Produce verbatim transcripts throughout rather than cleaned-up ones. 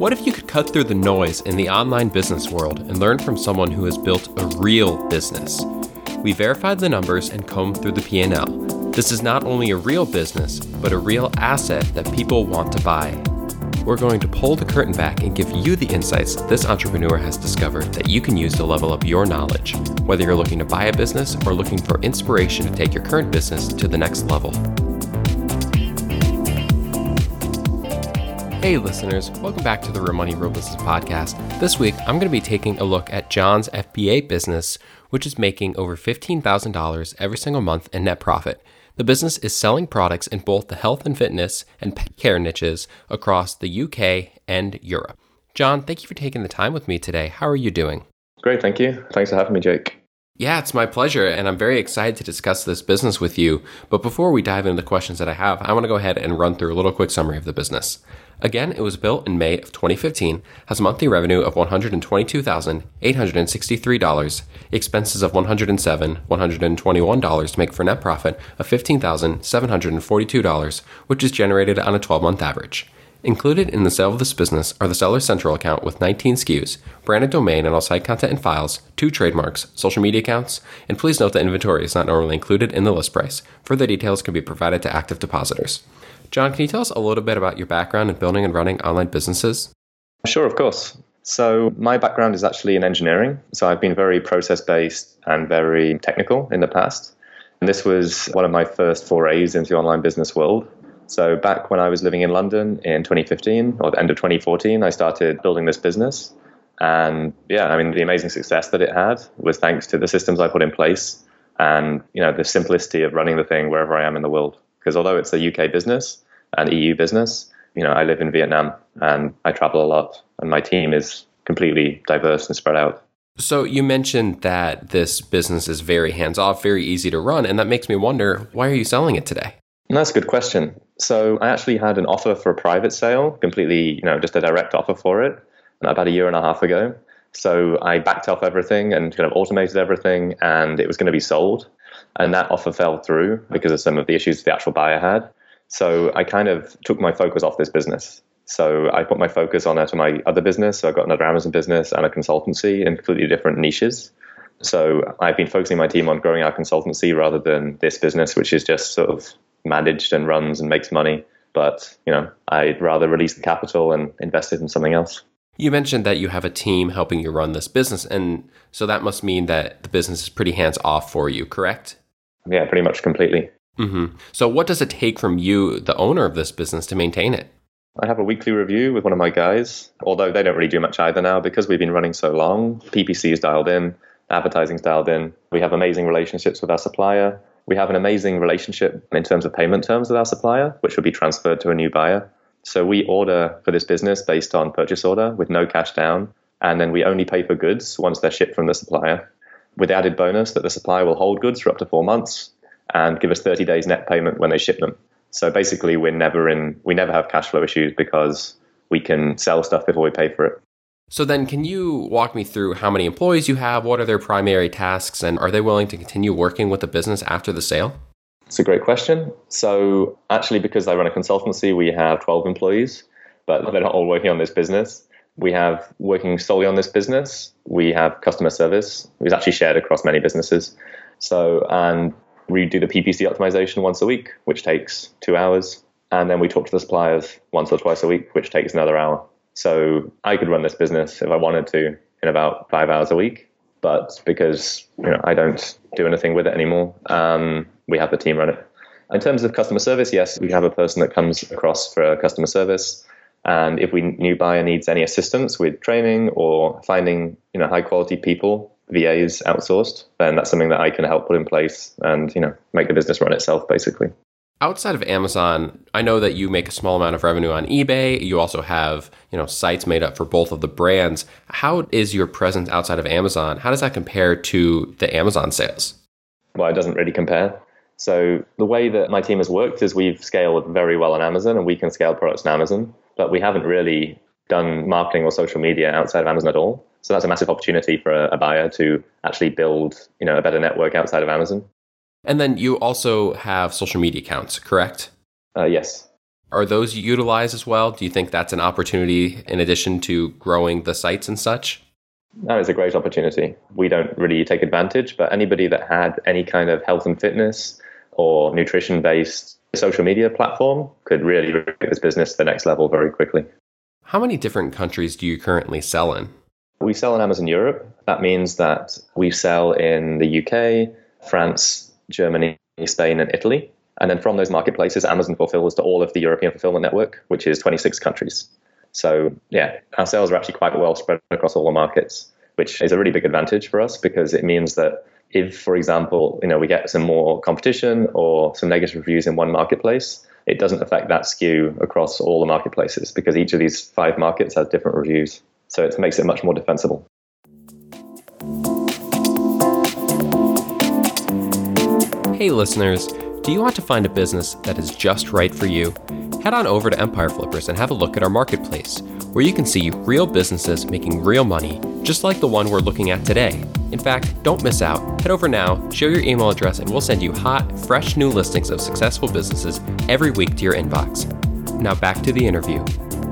What if you could cut through the noise in the online business world and learn from someone who has built a real business? We verified the numbers and combed through the P and L. This is not only a real business, but a real asset that people want to buy. We're going to pull the curtain back and give you the insights this entrepreneur has discovered that you can use to level up your knowledge, whether you're looking to buy a business or looking for inspiration to take your current business to the next level. Hey listeners, welcome back to the Real Money Real Business podcast. This week, I'm going to be taking a look at John's F B A business, which is making over fifteen thousand dollars every single month in net profit. The business is selling products in both the health and fitness and pet care niches across the U K and Europe. John, thank you for taking the time with me today. How are you doing? Great, thank you. Thanks for having me, Jake. Yeah, it's my pleasure, and I'm very excited to discuss this business with you. But before we dive into the questions that I have, I want to go ahead and run through a little quick summary of the business. Again, it was built in May of twenty fifteen, has a monthly revenue of one hundred twenty-two thousand eight hundred sixty-three dollars, expenses of one hundred seven thousand one hundred twenty-one dollars to make for net profit of fifteen thousand seven hundred forty-two dollars, which is generated on a twelve-month average. Included in the sale of this business are the Seller Central account with nineteen S K Us, branded domain and all site content and files, two trademarks, social media accounts, and please note that inventory is not normally included in the list price. Further details can be provided to active depositors. John, can you tell us a little bit about your background in building and running online businesses? Sure, of course. So my background is actually in engineering. So I've been very process-based and very technical in the past. And this was one of my first forays into the online business world. So back when I was living in London in twenty fifteen, or the end of twenty fourteen, I started building this business. And yeah, I mean, the amazing success that it had was thanks to the systems I put in place and, you know, the simplicity of running the thing wherever I am in the world. Because although it's a U K business and E U business, you know, I live in Vietnam and I travel a lot and my team is completely diverse and spread out. So you mentioned that this business is very hands-off, very easy to run. And that makes me wonder, why are you selling it today? And that's a good question. So I actually had an offer for a private sale, completely, you know, just a direct offer for it about a year and a half ago. So I backed off everything and kind of automated everything and it was going to be sold. And that offer fell through because of some of the issues the actual buyer had. So I kind of took my focus off this business. So I put my focus on to my other business. So I've got another Amazon business and a consultancy in completely different niches. So I've been focusing my team on growing our consultancy rather than this business, which is just sort of managed and runs and makes money. But, you know, I'd rather release the capital and invest it in something else. You mentioned that you have a team helping you run this business. And so that must mean that the business is pretty hands-off for you, correct? Yeah, pretty much completely. Mm-hmm. So what does it take from you, the owner of this business, to maintain it? I have a weekly review with one of my guys, although they don't really do much either now because we've been running so long. P P C is dialed in, advertising's dialed in. We have amazing relationships with our supplier. We have an amazing relationship in terms of payment terms with our supplier, which will be transferred to a new buyer. So we order for this business based on purchase order with no cash down, and then we only pay for goods once they're shipped from the supplier, with the added bonus that the supplier will hold goods for up to four months and give us thirty days net payment when they ship them. So basically, we're never in, we never have cash flow issues because we can sell stuff before we pay for it. So then can you walk me through how many employees you have, what are their primary tasks, and are they willing to continue working with the business after the sale? It's a great question. So actually, because I run a consultancy, we have twelve employees, but they're not all working on this business. We have working solely on this business. We have customer service. It's actually shared across many businesses. So, and we do the P P C optimization once a week, which takes two hours. And then we talk to the suppliers once or twice a week, which takes another hour. So I could run this business if I wanted to in about five hours a week. But because, you know, I don't do anything with it anymore, um, we have the team run it. In terms of customer service, yes, we have a person that comes across for customer service. And if we new buyer needs any assistance with training or finding, you know, high quality people, V As outsourced, then that's something that I can help put in place and, you know, make the business run itself, basically. Outside of Amazon, I know that you make a small amount of revenue on eBay. You also have, you know, sites made up for both of the brands. How is your presence outside of Amazon? How does that compare to the Amazon sales? Well, it doesn't really compare. So the way that my team has worked is we've scaled very well on Amazon and we can scale products on Amazon, but we haven't really done marketing or social media outside of Amazon at all. So that's a massive opportunity for a, a buyer to actually build, you know, a better network outside of Amazon. And then you also have social media accounts, correct? Uh, yes. Are those utilized as well? Do you think that's an opportunity in addition to growing the sites and such? That is a great opportunity. We don't really take advantage, but anybody that had any kind of health and fitness or nutrition-based social media platform could really take this business to the next level very quickly. How many different countries do you currently sell in? We sell on Amazon Europe. That means that we sell in the U K, France, Germany, Spain, and Italy. And then from those marketplaces, Amazon fulfills to all of the European fulfillment network, which is twenty-six countries. So yeah, our sales are actually quite well spread across all the markets, which is a really big advantage for us because it means that if, for example, you know, we get some more competition or some negative reviews in one marketplace, it doesn't affect that skew across all the marketplaces because each of these five markets has different reviews. So it makes it much more defensible. Hey listeners, do you want to find a business that is just right for you? Head on over to Empire Flippers and have a look at our marketplace, where you can see real businesses making real money, just like the one we're looking at today. In fact, don't miss out. Head over now, share your email address, and we'll send you hot, fresh new listings of successful businesses every week to your inbox. Now back to the interview.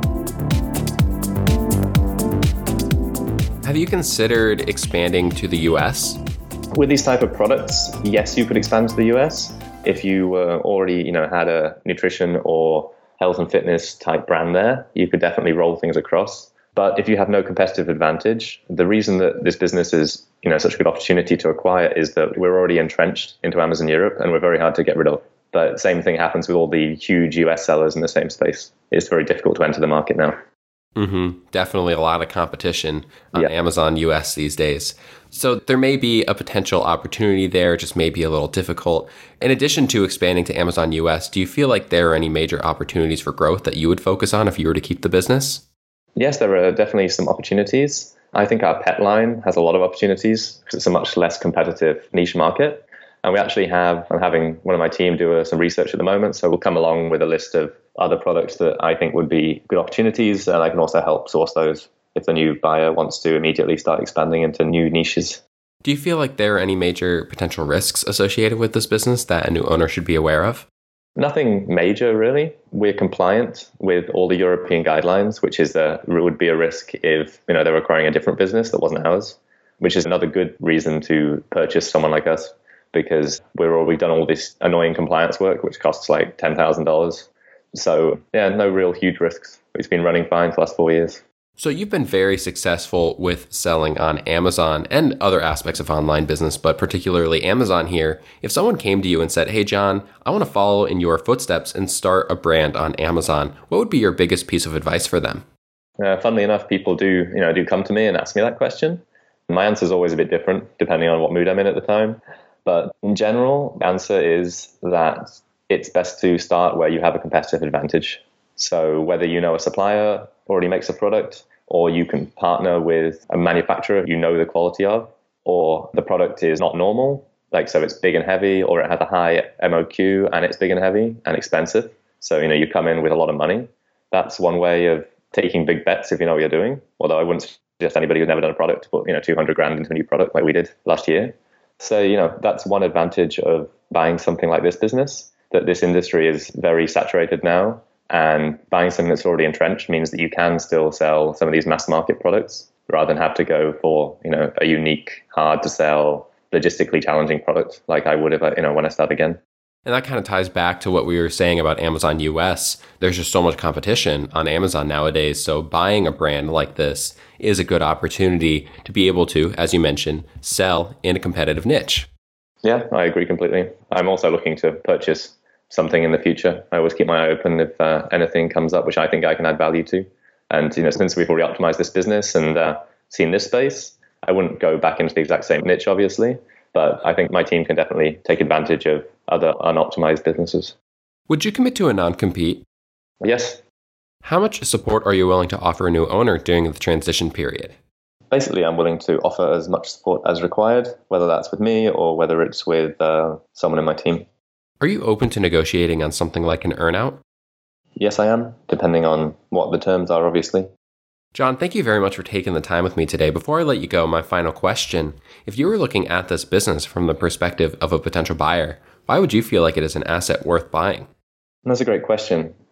Have you considered expanding to the U S? With these type of products, yes, you could expand to the U S. If you uh, already, you know, had a nutrition or health and fitness type brand there, you could definitely roll things across. But if you have no competitive advantage, the reason that this business is, you know, such a good opportunity to acquire is that we're already entrenched into Amazon Europe and we're very hard to get rid of. But same thing happens with all the huge U S sellers in the same space. It's very difficult to enter the market now. Mm-hmm. Definitely a lot of competition on yeah. Amazon U S these days. So there may be a potential opportunity there, just may be a little difficult. In addition to expanding to Amazon U S, do you feel like there are any major opportunities for growth that you would focus on if you were to keep the business? Yes, there are definitely some opportunities. I think our pet line has a lot of opportunities because it's a much less competitive niche market. And we actually have, I'm having one of my team do uh, some research at the moment. So we'll come along with a list of other products that I think would be good opportunities. And I can also help source those if the new buyer wants to immediately start expanding into new niches. Do you feel like there are any major potential risks associated with this business that a new owner should be aware of? Nothing major, really. We're compliant with all the European guidelines, which is a, would be a risk if, you know, they're acquiring a different business that wasn't ours, which is another good reason to purchase someone like us. Because we're all, we've done all this annoying compliance work, which costs like ten thousand dollars. So yeah, no real huge risks. It's been running fine for the last four years. So you've been very successful with selling on Amazon and other aspects of online business, but particularly Amazon here. If someone came to you and said, hey, John, I want to follow in your footsteps and start a brand on Amazon, what would be your biggest piece of advice for them? Uh, funnily enough, people do, you know, do come to me and ask me that question. My answer is always a bit different depending on what mood I'm in at the time. But in general, the answer is that it's best to start where you have a competitive advantage. So whether you know a supplier already makes a product, or you can partner with a manufacturer you know the quality of, or the product is not normal, like so it's big and heavy, or it has a high M O Q and it's big and heavy and expensive. So, you know, you come in with a lot of money. That's one way of taking big bets if you know what you're doing. Although I wouldn't suggest anybody who's never done a product to put, you know, two hundred grand into a new product like we did last year. So, you know, that's one advantage of buying something like this business, that this industry is very saturated now. And buying something that's already entrenched means that you can still sell some of these mass market products rather than have to go for, you know, a unique, hard to sell, logistically challenging product like I would if I, you know, when I start again. And that kind of ties back to what we were saying about Amazon U S. There's just so much competition on Amazon nowadays. So buying a brand like this is a good opportunity to be able to, as you mentioned, sell in a competitive niche. Yeah, I agree completely. I'm also looking to purchase something in the future. I always keep my eye open if uh, anything comes up which I think I can add value to. And, you know, since we've already optimized this business and uh, seen this space, I wouldn't go back into the exact same niche, obviously. But I think my team can definitely take advantage of other unoptimized businesses. Would you commit to a non-compete? Yes. How much support are you willing to offer a new owner during the transition period? Basically, I'm willing to offer as much support as required, whether that's with me or whether it's with uh, someone in my team. Are you open to negotiating on something like an earnout? Yes, I am, depending on what the terms are, obviously. John, thank you very much for taking the time with me today. Before I let you go, my final question. If you were looking at this business from the perspective of a potential buyer, why would you feel like it is an asset worth buying? That's a great question.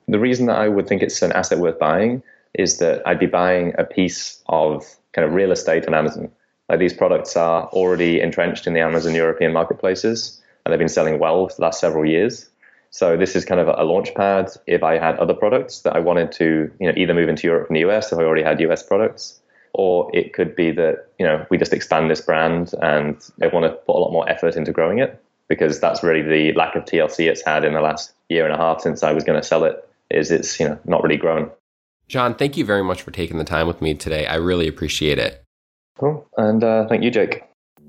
The reason that I would think it's an asset worth buying is that I'd be buying a piece of kind of real estate on Amazon. Like these products are already entrenched in the Amazon European marketplaces, and they've been selling well for the last several years. So this is kind of a launch pad if I had other products that I wanted to, you know, either move into Europe from the U S if I already had U S products, or it could be that, you know, we just expand this brand and I want to put a lot more effort into growing it, because that's really the lack of T L C it's had in the last year and a half since I was going to sell it, is it's, you know, not really grown. John, thank you very much for taking the time with me today. I really appreciate it. Cool. And uh, thank you, Jake.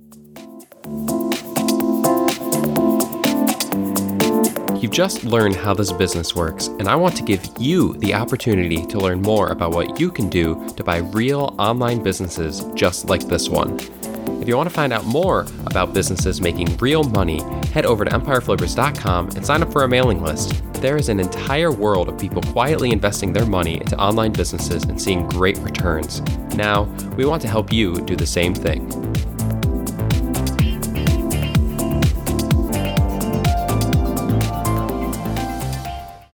You've just learned how this business works, and I want to give you the opportunity to learn more about what you can do to buy real online businesses just like this one. If you want to find out more about businesses making real money, head over to empire flippers dot com and sign up for a mailing list. There is an entire world of people quietly investing their money into online businesses and seeing great returns. Now, we want to help you do the same thing.